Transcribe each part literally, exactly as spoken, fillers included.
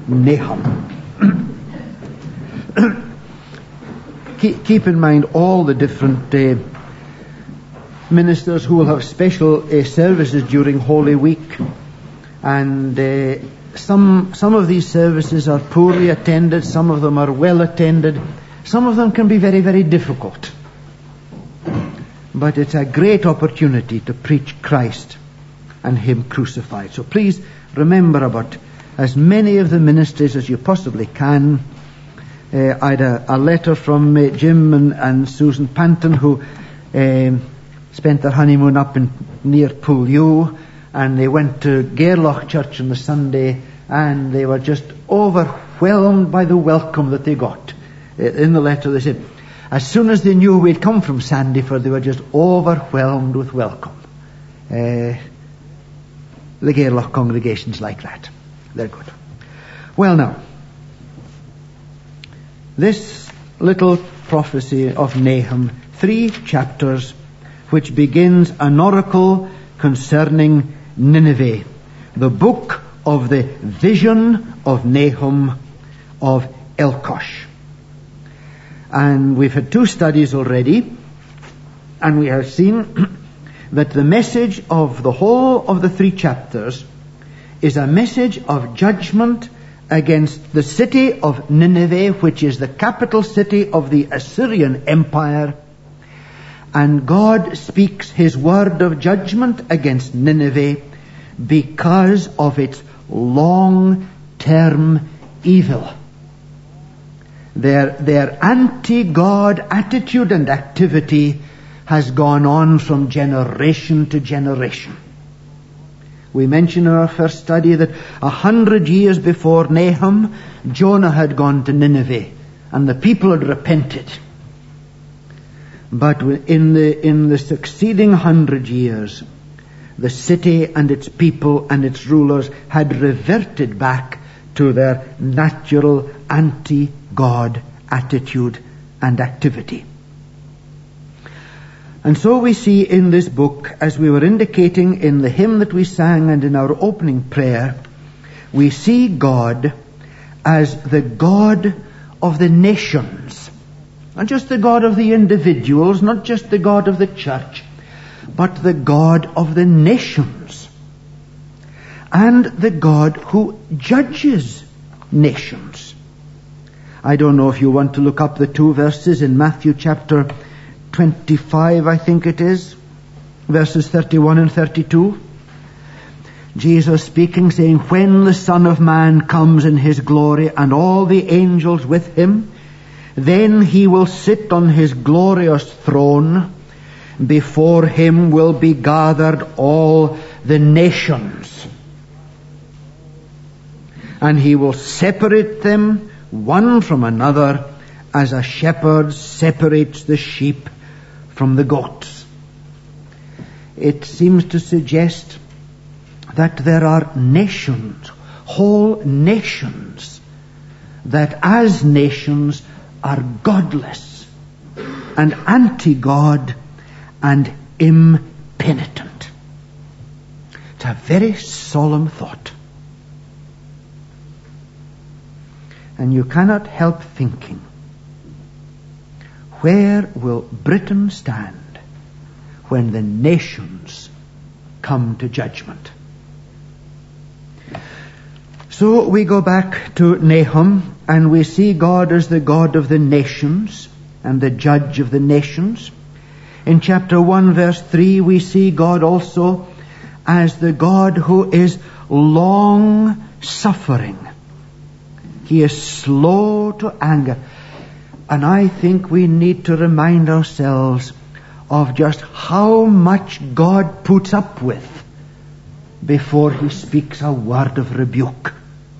Nahum. keep, keep in mind all the different uh, ministers who will have special uh, services during Holy Week, and uh, some some of these services are poorly attended, some of them are well attended, some of them can be very, very difficult. But it's a great opportunity to preach Christ and Him crucified. So please remember about as many of the ministries as you possibly can. Uh, I had a, a letter from uh, Jim and, and Susan Panton, who um, spent their honeymoon up in near Poolew, and they went to Gairloch Church on the Sunday, and they were just overwhelmed by the welcome that they got. Uh, in the letter they said, as soon as they knew we'd come from Sandyford, they were just overwhelmed with welcome. Uh, the Gairloch congregations like that. They're good. Well now, this little prophecy of Nahum, three chapters, which begins an oracle concerning Nineveh, the book of the vision of Nahum of Elkosh. And we've had two studies already, and we have seen that the message of the whole of the three chapters is a message of judgment against the city of Nineveh, which is the capital city of the Assyrian Empire. And God speaks His word of judgment against Nineveh because of its long-term evil. Their, their anti-God attitude and activity has gone on from generation to generation. We mentioned in our first study that a hundred years before Nahum, Jonah had gone to Nineveh, and the people had repented. But in the, in the succeeding hundred years, the city and its people and its rulers had reverted back to their natural anti-God attitude and activity. And so we see in this book, as we were indicating in the hymn that we sang and in our opening prayer, we see God as the God of the nations. Not just the God of the individuals, not just the God of the church, but the God of the nations. And the God who judges nations. I don't know if you want to look up the two verses in Matthew chapter twenty-five, I think it is, verses thirty-one and thirty-two. Jesus speaking, saying, when the Son of Man comes in His glory and all the angels with Him, then He will sit on His glorious throne. Before Him will be gathered all the nations. And He will separate them one from another, as a shepherd separates the sheep from the goats. It seems to suggest that there are nations, whole nations, that as nations are godless and anti-God and impenitent. It's a very solemn thought. And you cannot help thinking, where will Britain stand when the nations come to judgment? So we go back to Nahum, and we see God as the God of the nations and the judge of the nations. In chapter one, verse three, we see God also as the God who is long-suffering. He is slow to anger. And I think we need to remind ourselves of just how much God puts up with before He speaks a word of rebuke.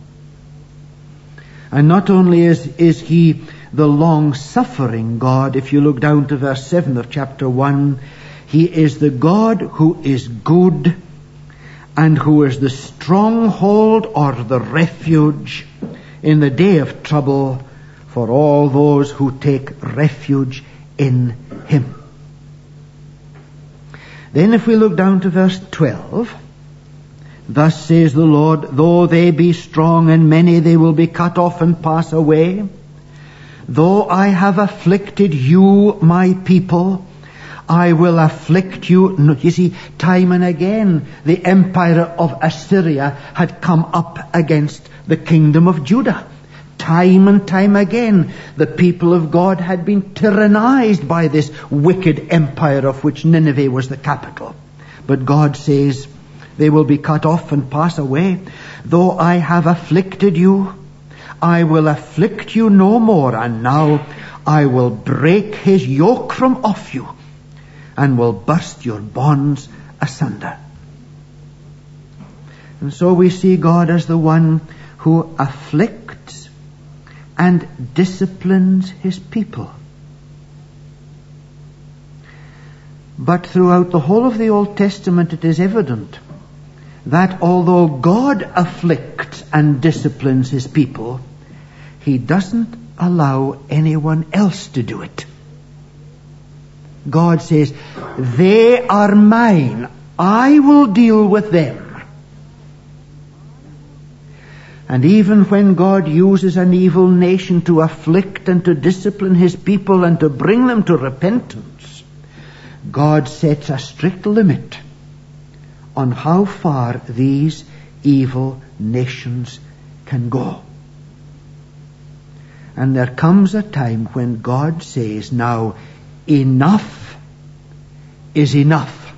And not only is, is He the long-suffering God, if you look down to verse seven of chapter one, He is the God who is good and who is the stronghold or the refuge in the day of trouble for all those who take refuge in Him. Then if we look down to verse twelve, Thus says the Lord, though they be strong and many, they will be cut off and pass away. Though I have afflicted you, my people, I will afflict you. You see, time and again, the empire of Assyria had come up against the kingdom of Judah. Time and time again, the people of God had been tyrannized by this wicked empire of which Nineveh was the capital. But God says, they will be cut off and pass away. Though I have afflicted you, I will afflict you no more. And now I will break his yoke from off you, and will burst your bonds asunder. And so we see God as the one who afflicts and disciplines his people. But throughout the whole of the Old Testament it is evident that although God afflicts and disciplines his people, he doesn't allow anyone else to do it. God says, they are mine. I will deal with them. And even when God uses an evil nation to afflict and to discipline his people and to bring them to repentance, God sets a strict limit on how far these evil nations can go. And there comes a time when God says, now, enough is enough.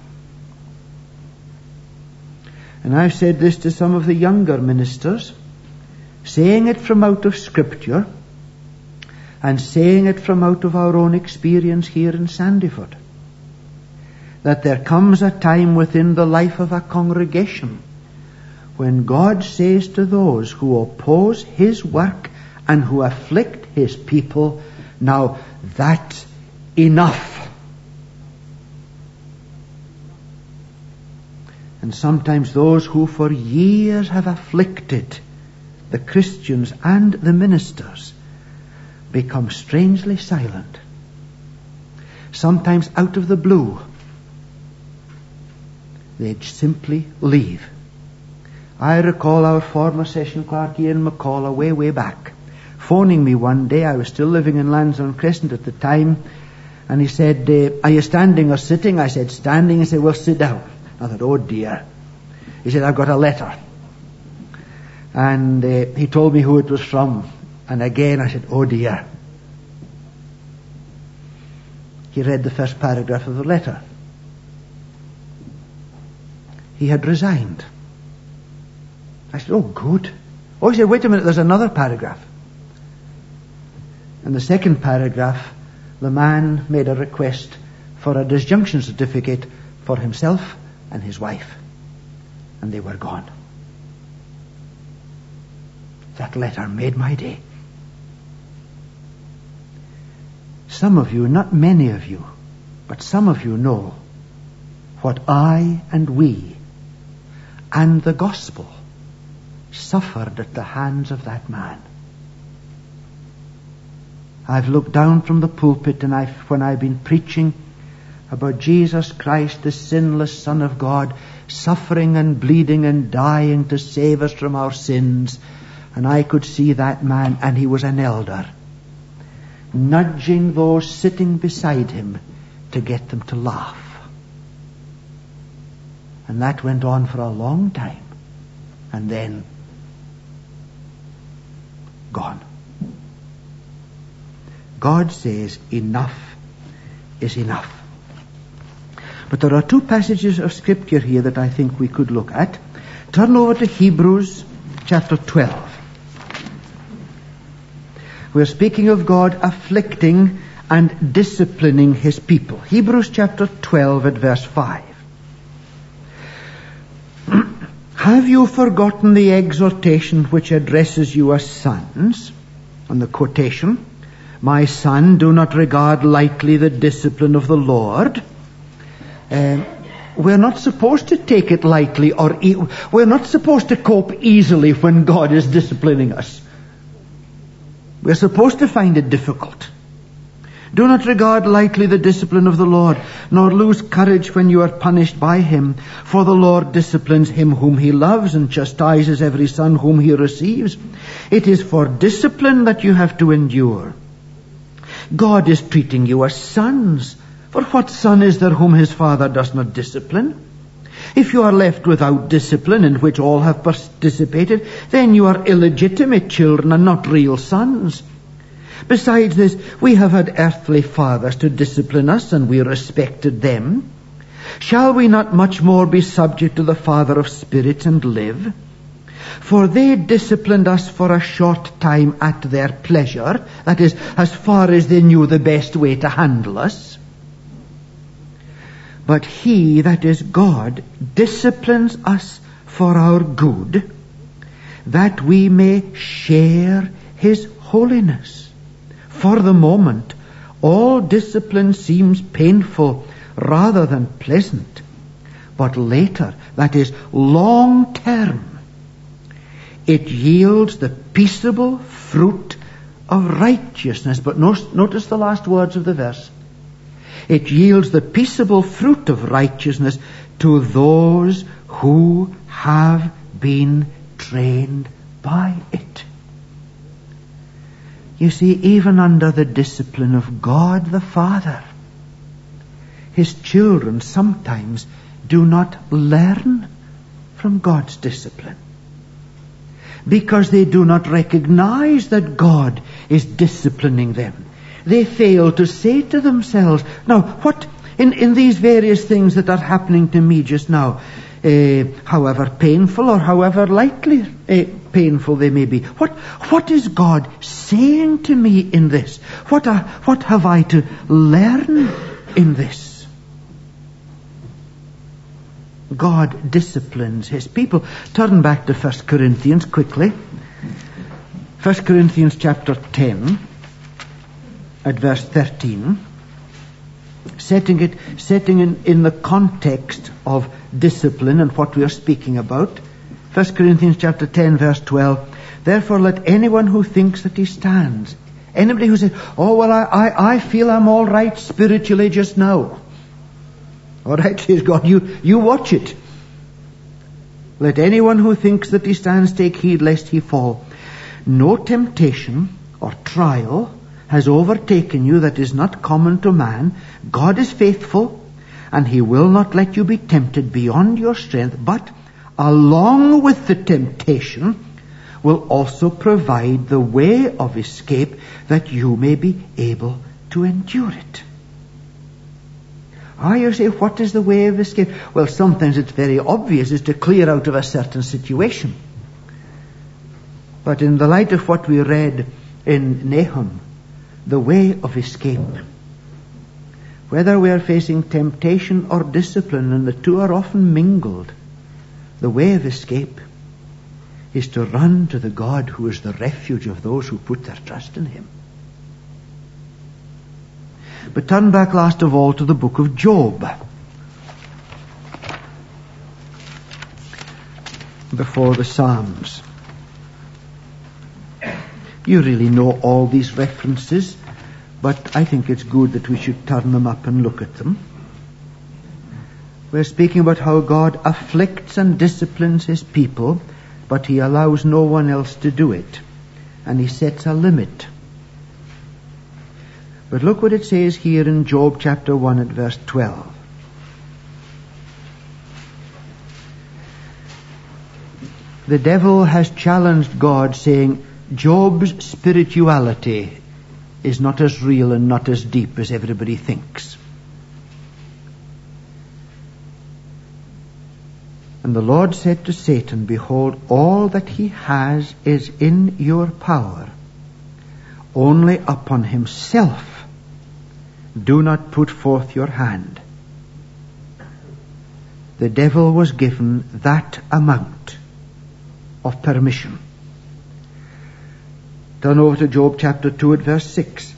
And I've said this to some of the younger ministers, saying it from out of Scripture and saying it from out of our own experience here in Sandyford, that there comes a time within the life of a congregation when God says to those who oppose his work and who afflict his people, now that's enough. And sometimes those who for years have afflicted the Christians and the ministers become strangely silent. Sometimes out of the blue, they simply leave. I recall our former session clerk Ian McCall way, way back, phoning me one day. I was still living in Lansdowne Crescent at the time, and he said, uh, are you standing or sitting? I said, standing. He said, well, sit down. I thought, oh dear. He said, I've got a letter. And uh, he told me who it was from. And again I said, oh dear. He read the first paragraph of the letter. He had resigned. I said, oh good. Oh, he said, wait a minute, there's another paragraph. In the second paragraph, the man made a request for a disjunction certificate for himself and his wife. And they were gone. That letter made my day. Some of you, not many of you, but some of you know what I and we and the gospel suffered at the hands of that man. I've looked down from the pulpit and I've, when I've been preaching about Jesus Christ, the sinless Son of God, suffering and bleeding and dying to save us from our sins, and I could see that man, and he was an elder, nudging those sitting beside him to get them to laugh. And that went on for a long time, and then gone. God says enough is enough. But there are two passages of Scripture here that I think we could look at. Turn over to Hebrews chapter twelve. We're speaking of God afflicting and disciplining his people. Hebrews chapter twelve at verse five. Have you forgotten the exhortation which addresses you as sons? And the quotation, my son, do not regard lightly the discipline of the Lord. Um, we're not supposed to take it lightly, or e- we're not supposed to cope easily when God is disciplining us. We're supposed to find it difficult. Do not regard lightly the discipline of the Lord, nor lose courage when you are punished by him. For the Lord disciplines him whom he loves, and chastises every son whom he receives. It is for discipline that you have to endure. God is treating you as sons. For what son is there whom his father does not discipline? If you are left without discipline, in which all have participated, then you are illegitimate children and not real sons. Besides this, we have had earthly fathers to discipline us, and we respected them. Shall we not much more be subject to the Father of spirits and live? For they disciplined us for a short time at their pleasure, that is, as far as they knew the best way to handle us. But he, that is God, disciplines us for our good, that we may share his holiness. For the moment, all discipline seems painful rather than pleasant. But later, that is, long term, it yields the peaceable fruit of righteousness. But notice the last words of the verse. It yields the peaceable fruit of righteousness to those who have been trained by it. You see, even under the discipline of God the Father, his children sometimes do not learn from God's discipline, because they do not recognize that God is disciplining them. They fail to say to themselves, now, what, in, in these various things that are happening to me just now, uh, however painful or however lightly uh, painful they may be, what, what is God saying to me in this? What, are, what have I to learn in this? God disciplines his people. Turn back to First Corinthians quickly. First Corinthians chapter ten. At verse thirteen, setting it, setting in, in the context of discipline and what we are speaking about. First Corinthians chapter ten, verse twelve. Therefore, let anyone who thinks that he stands, anybody who says, "Oh well, I, I, I feel I'm all right spiritually just now." All right, says God, you you watch it. Let anyone who thinks that he stands take heed lest he fall. No temptation or trial has overtaken you that is not common to man. God is faithful, and he will not let you be tempted beyond your strength, but along with the temptation will also provide the way of escape, that you may be able to endure it. Ah, you say, what is the way of escape? Well, sometimes it's very obvious, is to clear out of a certain situation. But in the light of what we read in Nahum, the way of escape, whether we are facing temptation or discipline, and the two are often mingled, the way of escape is to run to the God who is the refuge of those who put their trust in him. But turn back last of all to the book of Job, before the Psalms. You really know all these references, but I think it's good that we should turn them up and look at them. We're speaking about how God afflicts and disciplines his people, but he allows no one else to do it, and he sets a limit. But look what it says here in Job chapter one at verse twelve. The devil has challenged God, saying, Job's spirituality is not as real and not as deep as everybody thinks. And the Lord said to Satan, behold, all that he has is in your power. Only upon himself do not put forth your hand. The devil was given that amount of permission. Turn over to Job chapter two at verse six.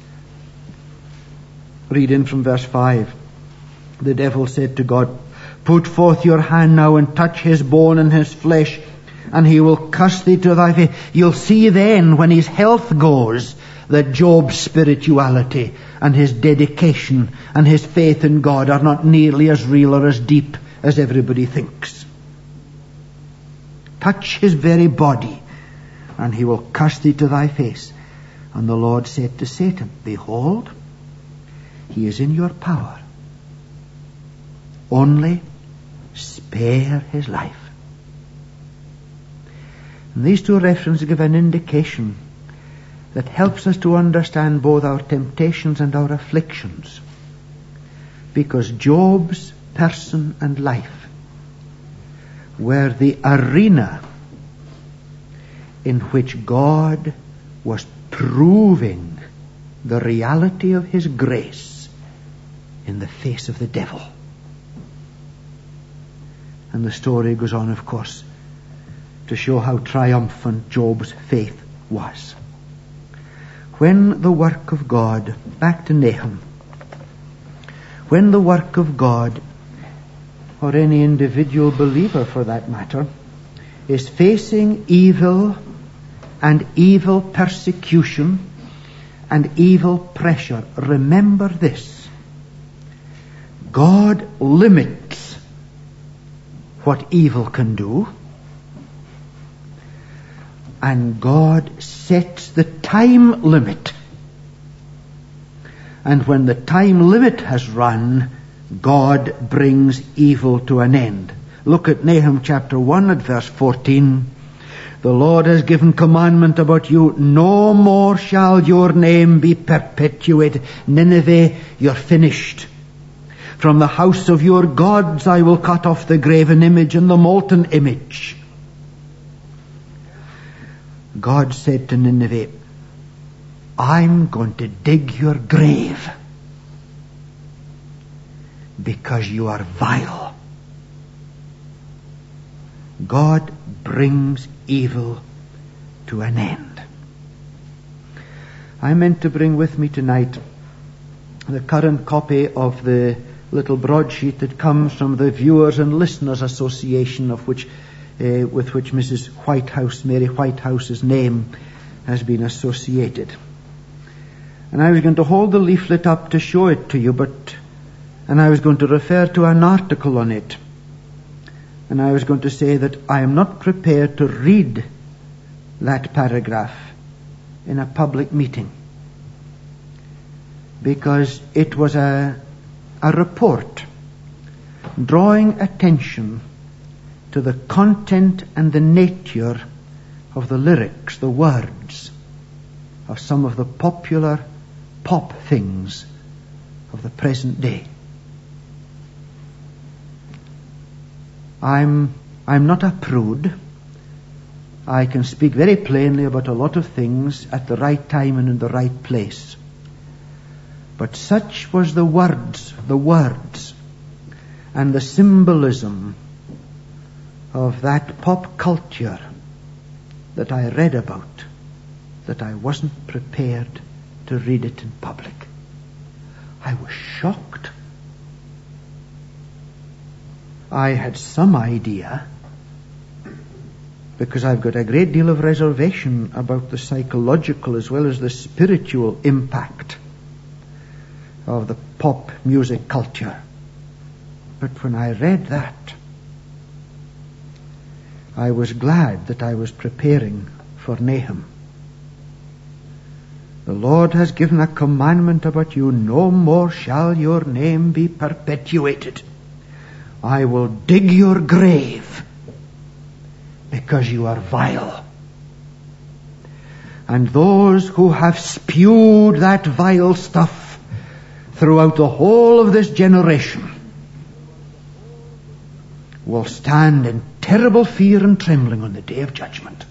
Read in from verse five. The devil said to God, put forth your hand now and touch his bone and his flesh, and he will curse thee to thy face. You'll see then, when his health goes, that Job's spirituality and his dedication and his faith in God are not nearly as real or as deep as everybody thinks. Touch his very body, and he will curse thee to thy face. And the Lord said to Satan, behold, he is in your power. Only spare his life. And these two references give an indication that helps us to understand both our temptations and our afflictions. Because Job's person and life were the arena in which God was proving the reality of his grace in the face of the devil. And the story goes on, of course, to show how triumphant Job's faith was. When the work of God, back to Nahum, when the work of God, or any individual believer for that matter, is facing evil and evil persecution and evil pressure, remember this: God limits what evil can do, and God sets the time limit. And when the time limit has run, God brings evil to an end. Look at Nahum chapter one at verse fourteen. The Lord has given commandment about you, no more shall your name be perpetuated. Nineveh, you're finished. From the house of your gods I will cut off the graven image and the molten image. God said to Nineveh, I'm going to dig your grave because you are vile. God brings evil to an end. I meant to bring with me tonight the current copy of the little broadsheet that comes from the Viewers and Listeners Association, of which, uh, with which Missus Whitehouse, Mary Whitehouse's name has been associated. And I was going to hold the leaflet up to show it to you, but, and I was going to refer to an article on it. And I was going to say that I am not prepared to read that paragraph in a public meeting, because it was a, a report drawing attention to the content and the nature of the lyrics, the words of some of the popular pop things of the present day. I'm I'm not a prude. I can speak very plainly about a lot of things at the right time and in the right place. But such was the words, the words, and the symbolism of that pop culture that I read about, that I wasn't prepared to read it in public. I was shocked. I had some idea, because I've got a great deal of reservation about the psychological as well as the spiritual impact of the pop music culture. But when I read that, I was glad that I was preparing for Nahum. The Lord has given a commandment about you, no more shall your name be perpetuated. I will dig your grave because you are vile. And those who have spewed that vile stuff throughout the whole of this generation will stand in terrible fear and trembling on the day of judgment.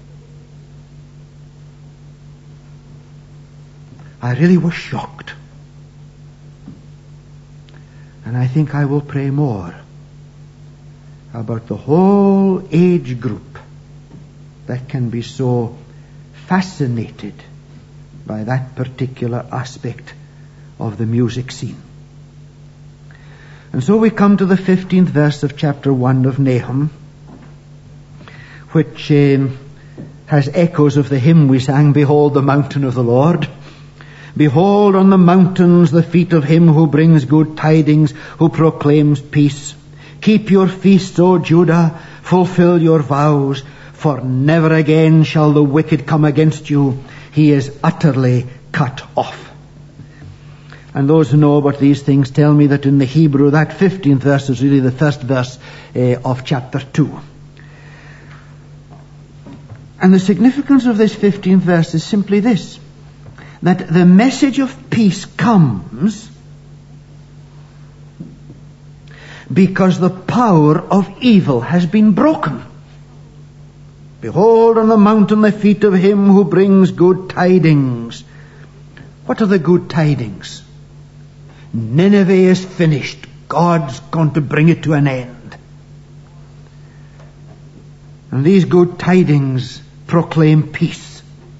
I really was shocked. And I think I will pray more about the whole age group that can be so fascinated by that particular aspect of the music scene. And so we come to the fifteenth verse of chapter one of Nahum, which um, has echoes of the hymn we sang, "Behold the mountain of the Lord." Behold on the mountains the feet of him who brings good tidings, who proclaims peace. Keep your feasts, O Judah, fulfill your vows, for never again shall the wicked come against you. He is utterly cut off. And those who know about these things tell me that in the Hebrew, that fifteenth verse is really the first verse uh, of chapter two. And the significance of this fifteenth verse is simply this, that the message of peace comes because the power of evil has been broken. Behold on the mountain the feet of him who brings good tidings. What are the good tidings? Nineveh is finished. God's going to bring it to an end. And these good tidings proclaim peace.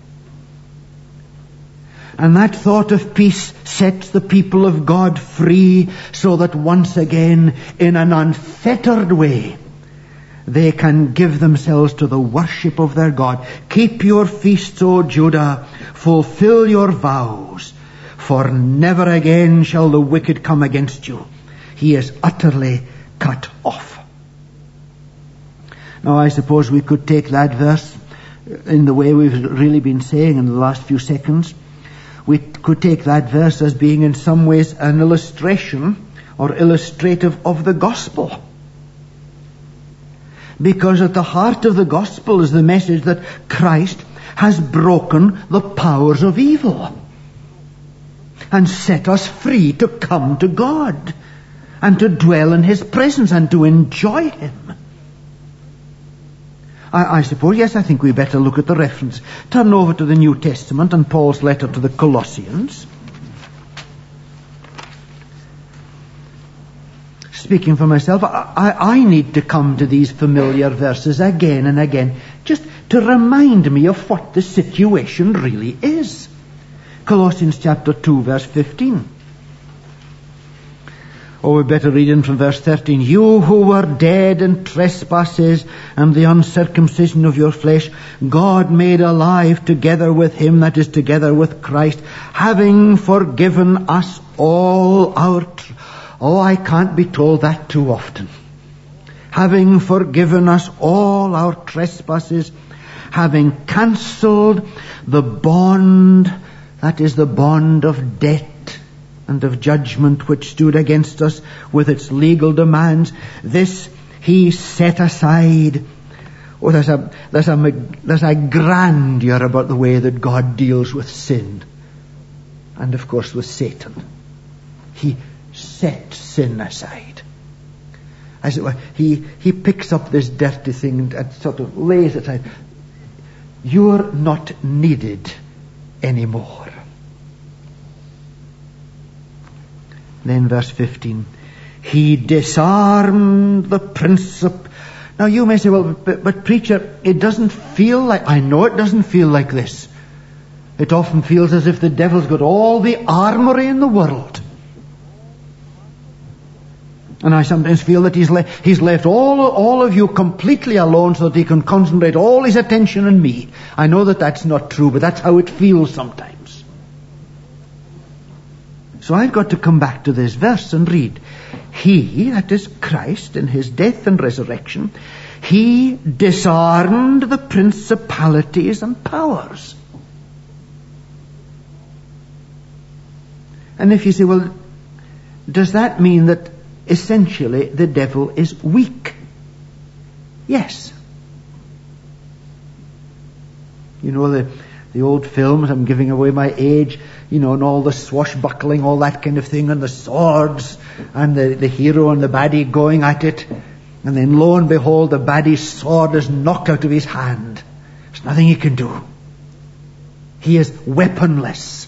And that thought of peace sets the people of God free, so that once again, in an unfettered way, they can give themselves to the worship of their God. Keep your feasts, O Judah, fulfill your vows, for never again shall the wicked come against you. He is utterly cut off. Now I suppose we could take that verse in the way we've really been saying in the last few seconds. We could take that verse as being in some ways an illustration or illustrative of the gospel. Because at the heart of the gospel is the message that Christ has broken the powers of evil and set us free to come to God and to dwell in His presence and to enjoy Him. I, I suppose, yes, I think we better look at the reference. Turn over to the New Testament and Paul's letter to the Colossians. Speaking for myself, I, I, I need to come to these familiar verses again and again, just to remind me of what the situation really is. Colossians chapter two, verse fifteen. Or we better read in from verse thirteen. You who were dead in trespasses and the uncircumcision of your flesh, God made alive together with Him, that is, together with Christ, having forgiven us all our... Tr- oh, I can't be told that too often. Having forgiven us all our trespasses, having cancelled the bond, that is, the bond of debt and of judgment which stood against us with its legal demands, this He set aside. Oh, there's a, there's a, there's a grandeur about the way that God deals with sin. And of course with Satan. He set sin aside. As it were, he, he picks up this dirty thing and sort of lays it aside. You're not needed anymore. Then verse fifteen. He disarmed the principal. Now you may say, well, but, but preacher, it doesn't feel like... I know it doesn't feel like this. It often feels as if the devil's got all the armory in the world. And I sometimes feel that he's, le- he's left all, all of you completely alone so that he can concentrate all his attention on me. I know that that's not true, but that's how it feels sometimes. So I've got to come back to this verse and read. He, that is Christ, in His death and resurrection, He disarmed the principalities and powers. And if you say, well, does that mean that essentially the devil is weak? Yes. You know the the old films, I'm giving away my age, you know, and all the swashbuckling, all that kind of thing, and the swords, and the, the hero and the baddie going at it, and then lo and behold, the baddie's sword is knocked out of his hand. There's nothing he can do. He is weaponless.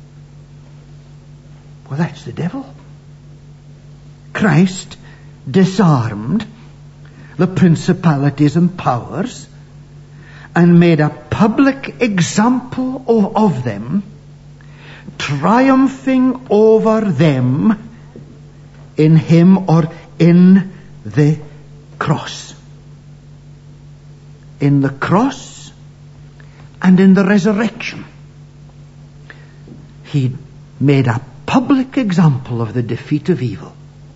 Well, that's the devil. Christ disarmed the principalities and powers and made a public example of, of them, triumphing over them in Him or in the cross. In the cross, and in the resurrection. He made a public example of the defeat of evil.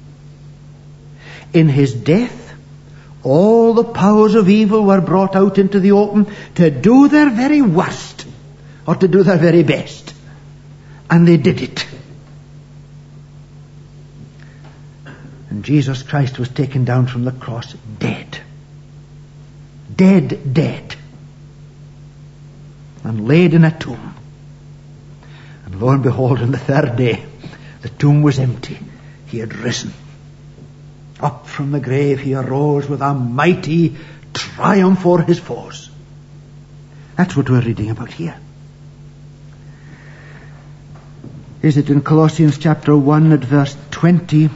In his death, all the powers of evil were brought out into the open to do their very worst, or to do their very best. And they did it. And Jesus Christ was taken down from the cross dead. Dead, dead. And laid in a tomb. And lo and behold, on the third day, the tomb was empty. He had risen. Up from the grave he arose with a mighty triumph over his foes. That's what we're reading about here. Is it in Colossians chapter one at verse twenty,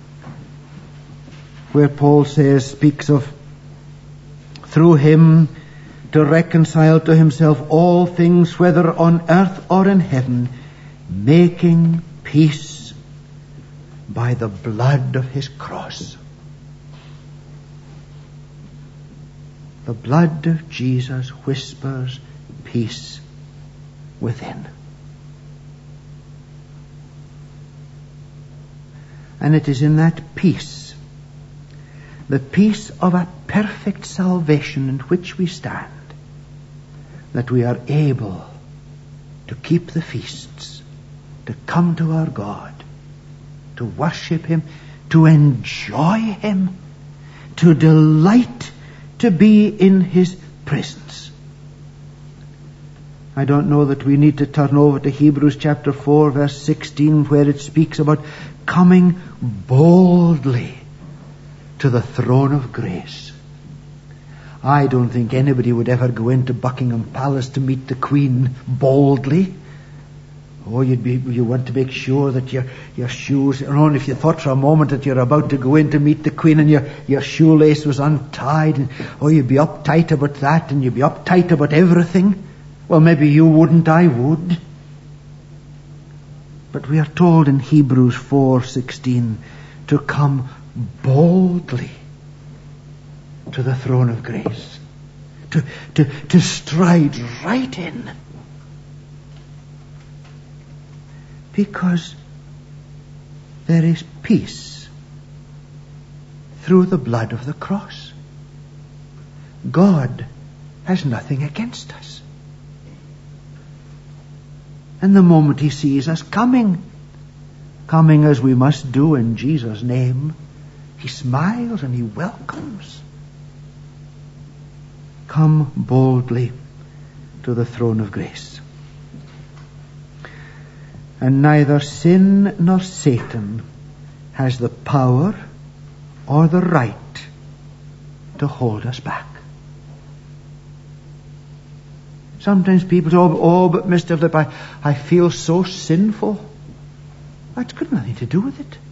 where Paul says, speaks of through him to reconcile to himself all things, whether on earth or in heaven, making peace by the blood of his cross. The blood of Jesus whispers peace within. And it is in that peace, the peace of a perfect salvation in which we stand, that we are able to keep the feasts, to come to our God, to worship him, to enjoy him, to delight to be in his presence. I don't know that we need to turn over to Hebrews chapter four verse sixteen, where it speaks about coming boldly to the throne of grace. I don't think anybody would ever go into Buckingham Palace to meet the Queen boldly. Oh, you'd be, you want to make sure that your, your shoes, and only if you thought for a moment that you're about to go in to meet the Queen and your, your shoelace was untied, and oh, you'd be uptight about that, and you'd be uptight about everything. Well, maybe you wouldn't, I would. But we are told in Hebrews four sixteen to come boldly to the throne of grace, to, to, to stride right in. Because there is peace through the blood of the cross. God has nothing against us. And the moment he sees us coming, coming as we must do in Jesus' name, he smiles and he welcomes. Come boldly to the throne of grace. And neither sin nor Satan has the power or the right to hold us back. Sometimes people say, oh, oh but Mister Flip, I, I feel so sinful. That's got nothing to do with it.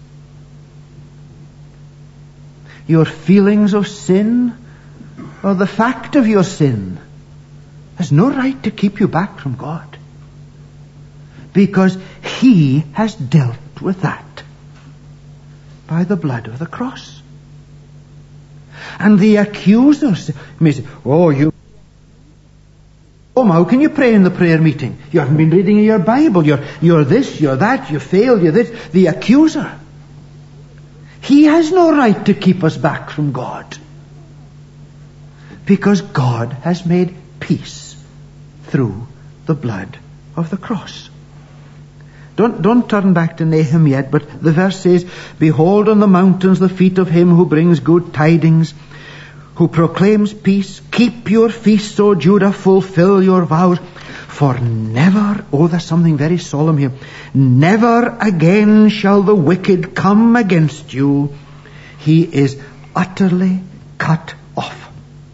Your feelings of sin or the fact of your sin has no right to keep you back from God. Because he has dealt with that by the blood of the cross. And the accusers may say, oh, you... Oh, how can you pray in the prayer meeting? You haven't been reading your Bible. You're, you're this, you're that, you failed, you're this. The accuser. He has no right to keep us back from God. Because God has made peace through the blood of the cross. Don't, don't turn back to Nahum yet, but the verse says, behold on the mountains the feet of him who brings good tidings, who proclaims peace. Keep your feasts, O Judah, fulfill your vows. For never, oh, there's something very solemn here, never again shall the wicked come against you. He is utterly cut off.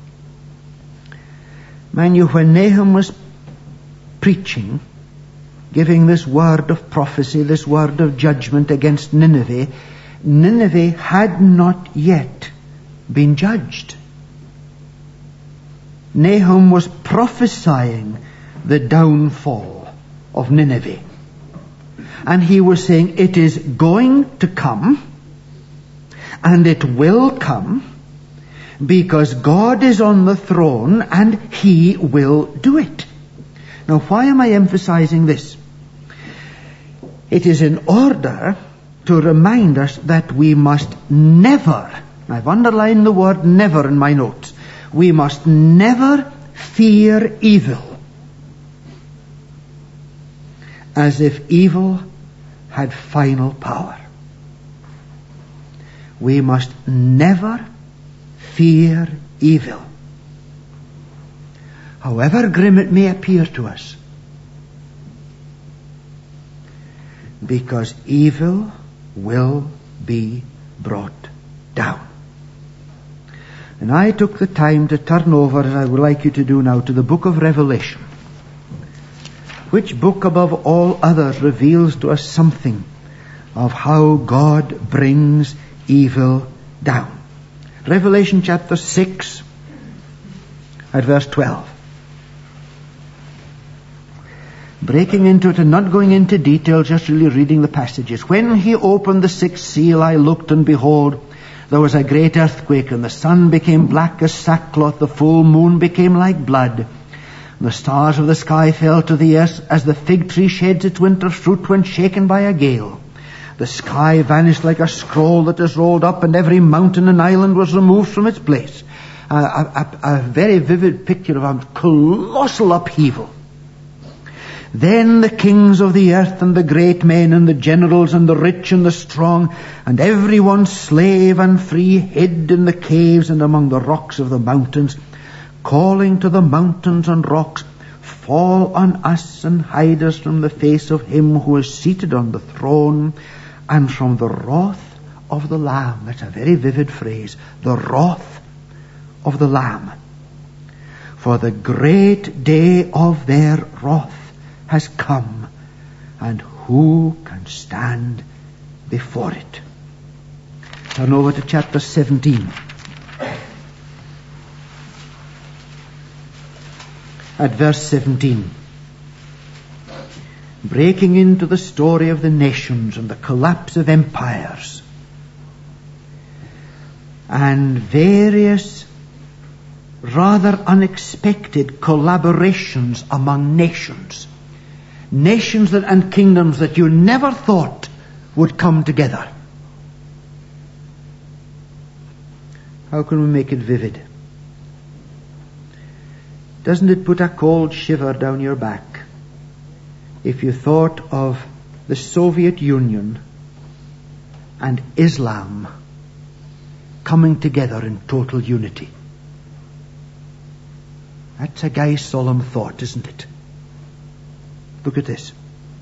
Mind you, when Nahum was preaching, giving this word of prophecy, this word of judgment against Nineveh, Nineveh had not yet been judged. Nahum was prophesying the downfall of Nineveh. And he was saying, it is going to come, and it will come, because God is on the throne and He will do it. Now, why am I emphasizing this? It is in order to remind us that we must never, I've underlined the word never in my notes, we must never fear evil as if evil had final power. We must never fear evil, however grim it may appear to us, because evil will be brought down. And I took the time to turn over, as I would like you to do now, to the book of Revelation, which book above all others reveals to us something of how God brings evil down. Revelation chapter six at verse twelve. Breaking into it and not going into detail, just really reading the passages. When he opened the sixth seal, I looked, and behold, there was a great earthquake, and the sun became black as sackcloth, the full moon became like blood, and the stars of the sky fell to the earth as the fig tree sheds its winter fruit when shaken by a gale. The sky vanished like a scroll that is rolled up, and every mountain and island was removed from its place. A, a, a very vivid picture of a colossal upheaval. Then the kings of the earth and the great men and the generals and the rich and the strong and everyone slave and free hid in the caves and among the rocks of the mountains, calling to the mountains and rocks, fall on us and hide us from the face of him who is seated on the throne and from the wrath of the Lamb. That's a very vivid phrase. The wrath of the Lamb. For the great day of their wrath has come, and who can stand before it? Turn over to chapter seventeen. At verse seventeen. Breaking into the story of the nations and the collapse of empires and various rather unexpected collaborations among nations. Nations that, and kingdoms that you never thought would come together. How can we make it vivid? Doesn't it put a cold shiver down your back if you thought of the Soviet Union and Islam coming together in total unity? That's a guy's solemn thought, isn't it? Look at this.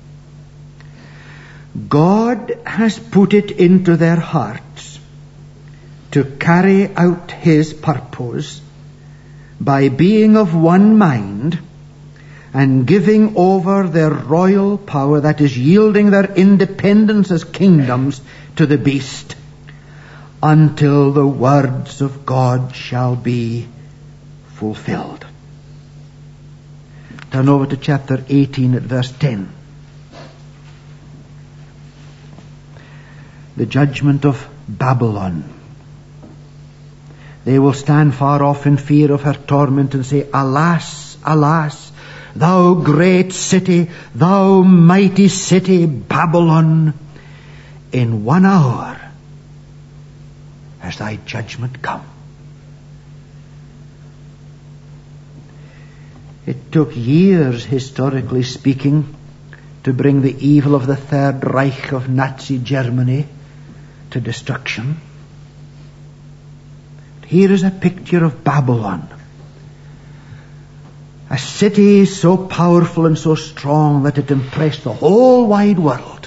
God has put it into their hearts to carry out His purpose by being of one mind and giving over their royal power, that is, yielding their independence as kingdoms to the beast, until the words of God shall be fulfilled. Turn over to chapter eighteen at verse ten. The judgment of Babylon. They will stand far off in fear of her torment and say, Alas, alas, thou great city, thou mighty city, Babylon, in one hour has thy judgment come. It took years, historically speaking, to bring the evil of the Third Reich of Nazi Germany to destruction. Here is a picture of Babylon, a city so powerful and so strong that it impressed the whole wide world.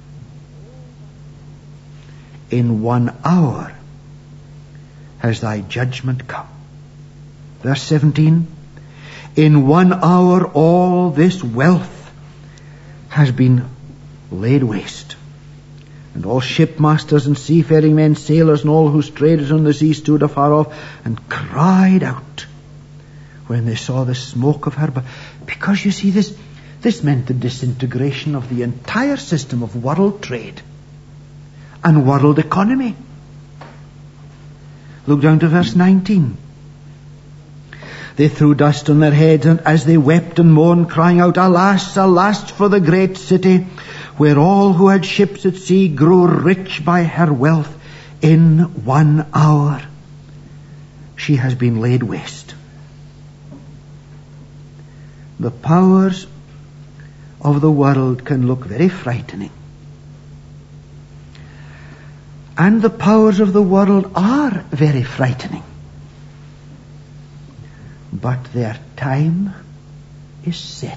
In one hour has thy judgment come. Verse seventeen. In one hour all this wealth has been laid waste. And all shipmasters and seafaring men, sailors, and all whose traders on the sea stood afar off and cried out when they saw the smoke of her. Because you see, this, this meant the disintegration of the entire system of world trade and world economy. Look down to verse nineteen. They threw dust on their heads, and as they wept and mourned, crying out, Alas, alas for the great city, where all who had ships at sea grew rich by her wealth in one hour. She has been laid waste. The powers of the world can look very frightening. And the powers of the world are very frightening. But their time is set.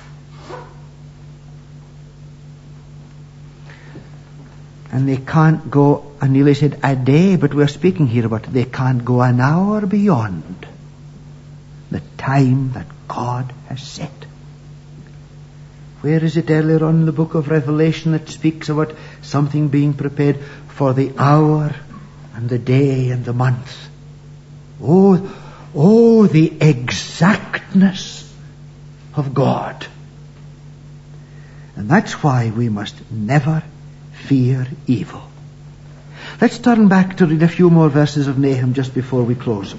And they can't go, and nearly said a day, but we're speaking here about they can't go an hour beyond the time that God has set. Where is it earlier on in the book of Revelation that speaks about something being prepared for the hour and the day and the month? Oh, oh, the exactness of God. And that's why we must never fear evil. Let's turn back to read a few more verses of Nahum just before we close.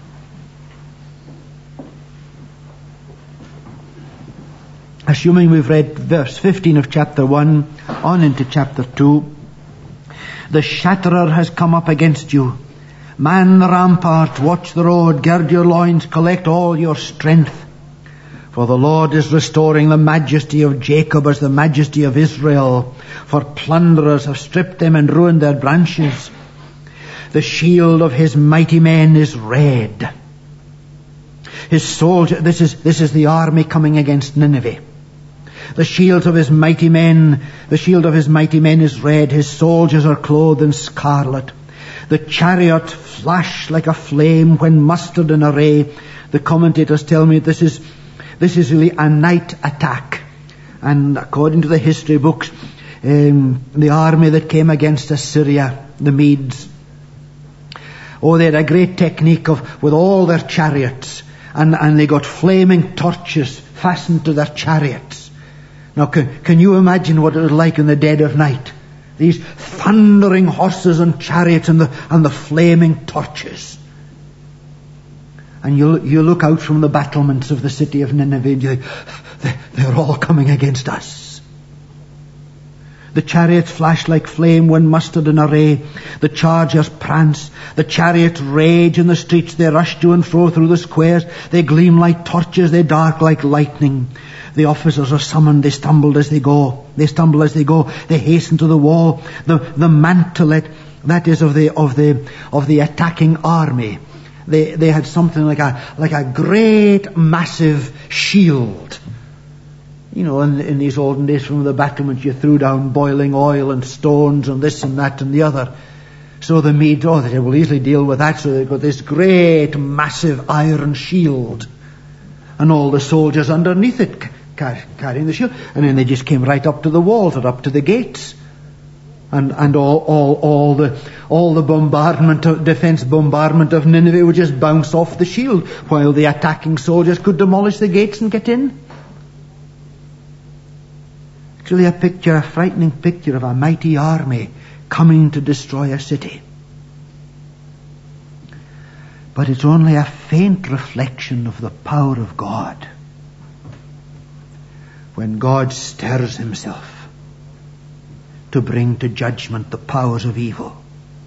Assuming we've read verse fifteen of chapter one on into chapter two. The shatterer has come up against you. Man the rampart, watch the road, gird your loins, collect all your strength. For the Lord is restoring the majesty of Jacob as the majesty of Israel. For plunderers have stripped them and ruined their branches. The shield of his mighty men is red. His soldier, this is, this is the army coming against Nineveh. The shield of his mighty men, the shield of his mighty men is red. His soldiers are clothed in scarlet. The chariot flash like a flame when mustered in array. The commentators tell me this is, this is really a night attack. And according to the history books, um, the army that came against Assyria, the Medes, oh, they had a great technique of, with all their chariots, and, and they got flaming torches fastened to their chariots. Now, can, can you imagine what it was like in the dead of night? These thundering horses and chariots and the, and the flaming torches. And you, you look out from the battlements of the city of Nineveh and you think, they're all coming against us. The chariots flash like flame when mustered in array. The chargers prance. The chariots rage in the streets. They rush to and fro through the squares. They gleam like torches. They dark like lightning. The officers are summoned. They stumble as they go. They stumble as they go. They hasten to the wall. The, the mantelet, that is of the, of the, of the attacking army. They, they had something like a, like a great massive shield. You know, in, in these olden days from the battlements you threw down boiling oil and stones and this and that and the other. So the Medes, oh, they will easily deal with that. So they've got this great massive iron shield. And all the soldiers underneath it carrying the shield. And then they just came right up to the walls or up to the gates. And, and all, all, all the, all the bombardment of, defense bombardment of Nineveh would just bounce off the shield while the attacking soldiers could demolish the gates and get in. It's really a picture, a frightening picture of a mighty army coming to destroy a city. But it's only a faint reflection of the power of God when God stirs himself to bring to judgment the powers of evil.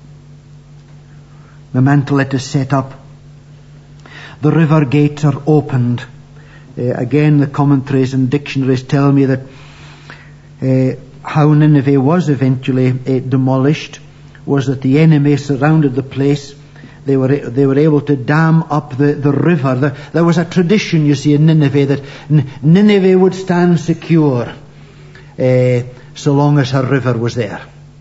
The mantelet is set up. The river gates are opened. Uh, again, the commentaries and dictionaries tell me that uh, how Nineveh was eventually uh, demolished was that the enemy surrounded the place. They were they were able to dam up the, the river. The, there was a tradition, you see, in Nineveh that N- Nineveh would stand secure uh, so long as her river was there.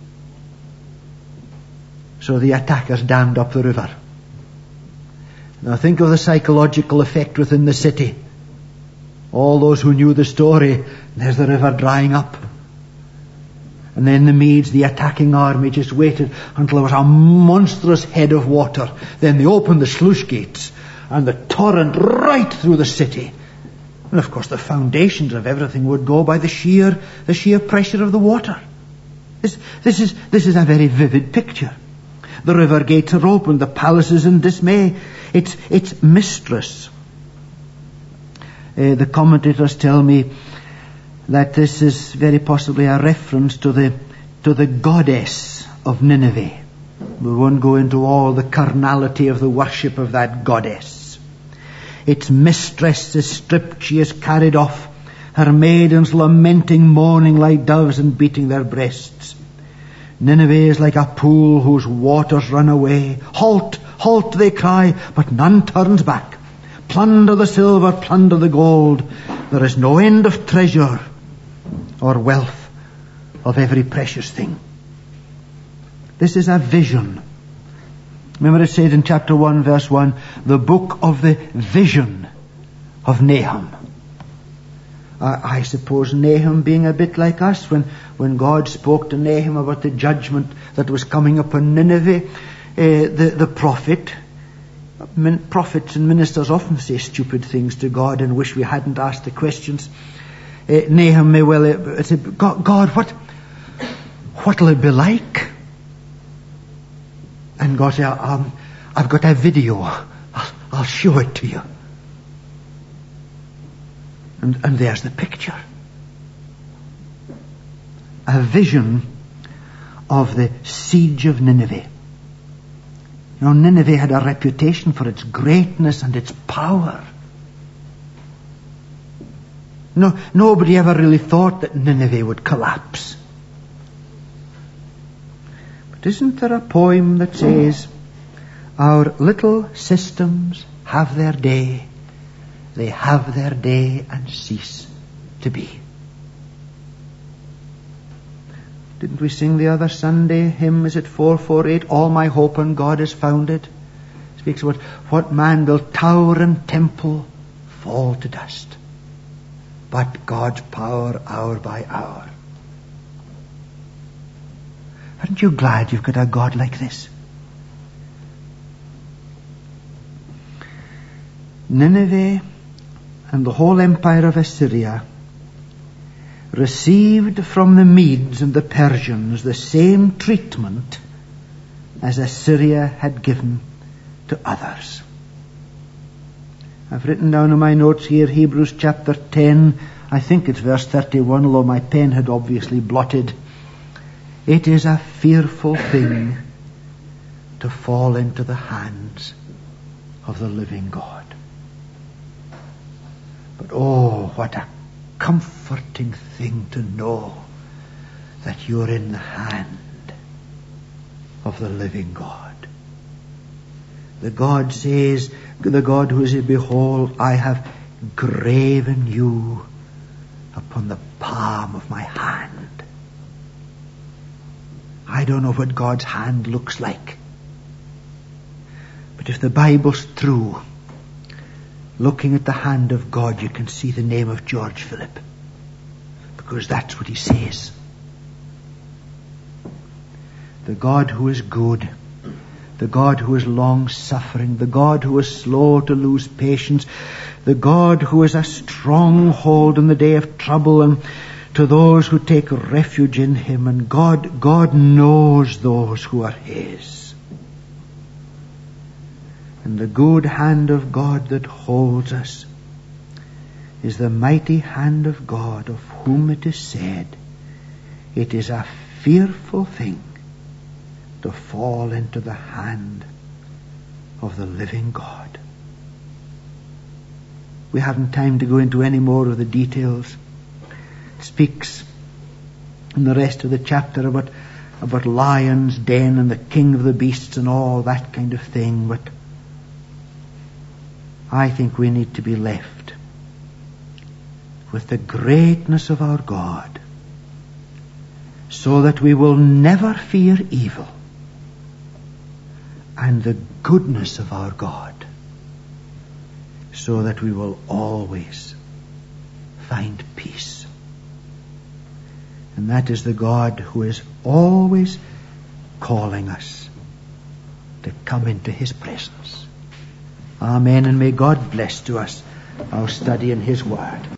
So the attackers dammed up the river. Now think of the psychological effect within the city. All those who knew the story, there's the river drying up. And then the Medes, the attacking army, just waited until there was a monstrous head of water. Then they opened the sluice gates and the torrent right through the city. And of course the foundations of everything would go by the sheer, the sheer pressure of the water. This, this is, this is a very vivid picture. The river gates are open. The palace is in dismay. It's, it's mistress. Uh, the commentators tell me that this is very possibly a reference to the, to the goddess of Nineveh. We won't go into all the carnality of the worship of that goddess. Its mistress is stripped, she is carried off, her maidens lamenting, mourning like doves and beating their breasts. Nineveh is like a pool whose waters run away. Halt, halt, they cry, but none turns back. Plunder the silver, plunder the gold. There is no end of treasure or wealth of every precious thing. This is a vision. Remember it said in chapter one, verse one, the book of the vision of Nahum. Uh, I suppose Nahum being a bit like us, when, when God spoke to Nahum about the judgment that was coming upon Nineveh, uh, the, the prophet, min, prophets and ministers often say stupid things to God and wish we hadn't asked the questions. Uh, Nahum may well uh, say, God, God, what, what'll it be like? And God said, um, I've got a video. I'll, I'll show it to you. And, and there's the picture. A vision of the siege of Nineveh. You know, Nineveh had a reputation for its greatness and its power. No, nobody ever really thought that Nineveh would collapse. But isn't there a poem that says, our little systems have their day, they have their day and cease to be. Didn't we sing the other Sunday hymn, is it four forty-eight, all my hope on God is founded? Speaks about what man will tower and temple fall to dust, but God's power hour by hour. Aren't you glad you've got a God like this? Nineveh and the whole empire of Assyria received from the Medes and the Persians the same treatment as Assyria had given to others. I've written down in my notes here Hebrews chapter ten, I think it's verse thirty-one, although my pen had obviously blotted. It is a fearful thing to fall into the hands of the living God. But oh, what a comforting thing to know that you're in the hand of the living God. The God says, the God who says, behold, I have graven you upon the palm of my hand. I don't know what God's hand looks like. But if the Bible's true, looking at the hand of God, you can see the name of George Philip. Because that's what he says. The God who is good, the God who is long-suffering, the God who is slow to lose patience, the God who is a stronghold in the day of trouble, and to those who take refuge in him. And God, God knows those who are his. And the good hand of God that holds us is the mighty hand of God, of whom it is said, it is a fearful thing to fall into the hand of the living God. We haven't time to go into any more of the details. It speaks in the rest of the chapter about, about lion's den and the king of the beasts and all that kind of thing, but I think we need to be left with the greatness of our God, so that we will never fear evil, and the goodness of our God, so that we will always find peace. And that is the God who is always calling us to come into his presence. Amen, and may God bless to us our study in his word.